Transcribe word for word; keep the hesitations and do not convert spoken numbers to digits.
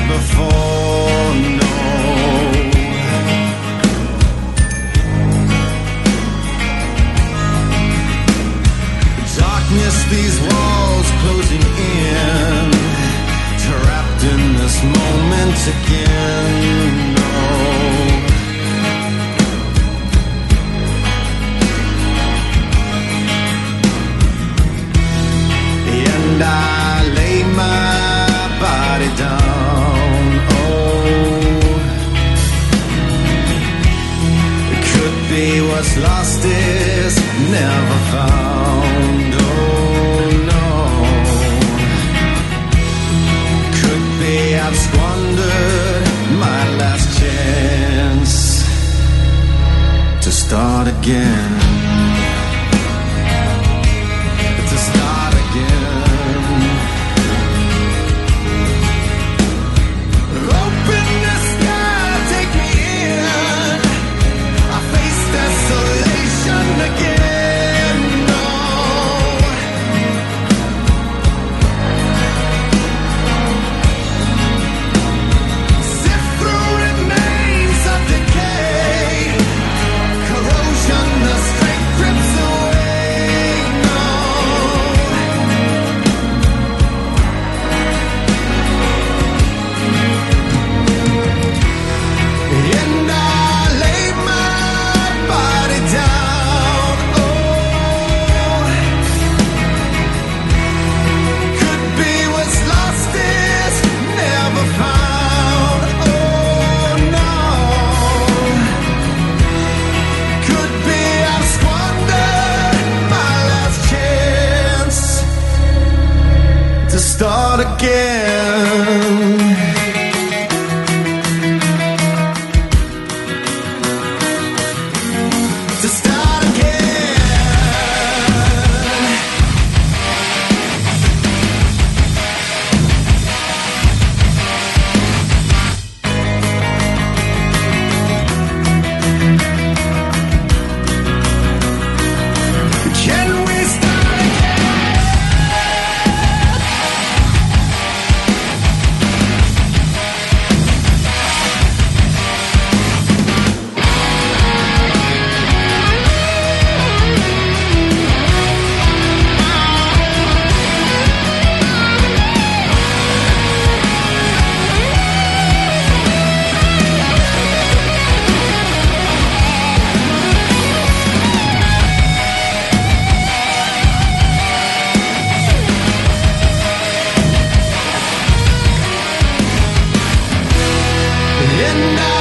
before, no. Darkness, these walls closing in, trapped in this moment again, no. And I lay my body down, oh. It could be what's lost is never found, oh no. Could be I've squandered my last chance to start again. To start again. Open the sky, take me in. I face desolation again, no. Sift through remains of decay, corrosion, the strength grips away, no. And I lay my body down, oh. Could be what's lost is never found, oh no. Could be I've squandered my last chance to start again. To start again. Can we start again? And I